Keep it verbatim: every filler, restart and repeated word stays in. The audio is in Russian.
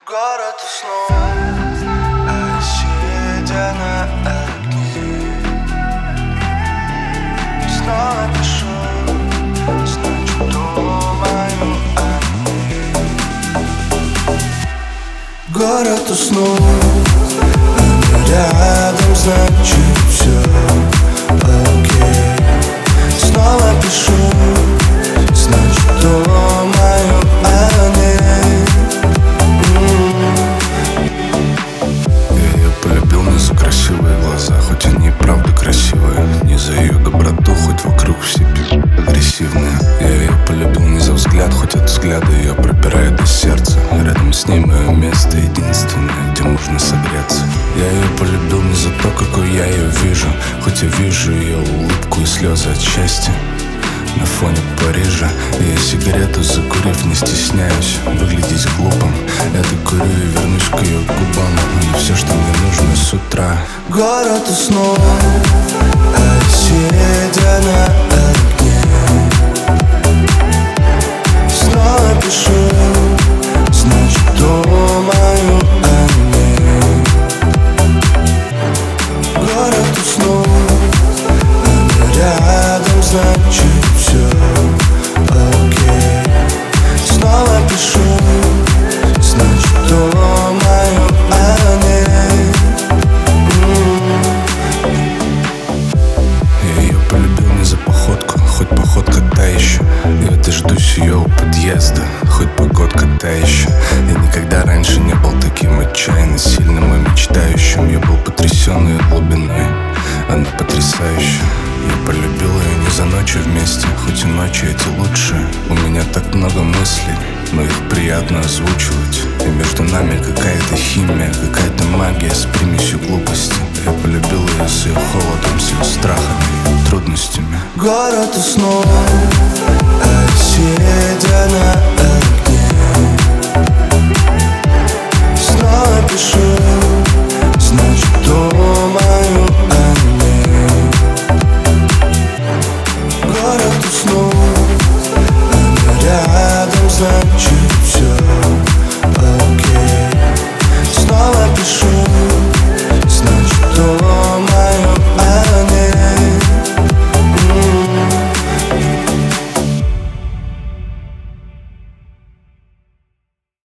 Город уснул, а сидя на окне, снова пишу, значит думаю о ней. Город уснул, а рядом, значит все окей. Снова пишу, значит думаю о ней. За красивые глаза, хоть они и правда красивые. Не за ее доброту, хоть вокруг все агрессивные. Я ее полюбил не за взгляд, хоть от взгляда ее пропирает до сердца. Рядом с ней мое место единственное, где можно согреться. Я ее полюбил не за то, какой я ее вижу, хоть я вижу ее улыбку и слезы от счастья. На фоне Парижа я сигарету закурив не стесняюсь выглядеть глупым. Я докурю и вернусь к ее губам. Она все, что мне нужно с утра. Город уснул, а сидя на окне, снова пишу, значит думаю о ней. Город уснул, а рядом, значит все окей. Снова пишу, значит думаю о ней. Я ее полюбил не за походку, хоть походка та еще. Я дождусь ее у подъезда, хоть погодка та еще. Я никогда раньше не был таким отчаянно сильным и мечтающим. Я был потрясен ее глубиной, она потрясающая. Я полюбил ее не за ночи вместе, хоть и ночи эти лучшие. У меня так много мыслей, но их приятно озвучивать. И между нами какая-то химия, какая-то магия с примесью глупости. Я полюбил ее с ее холодом, с ее страхами и трудностями. Город уснул, а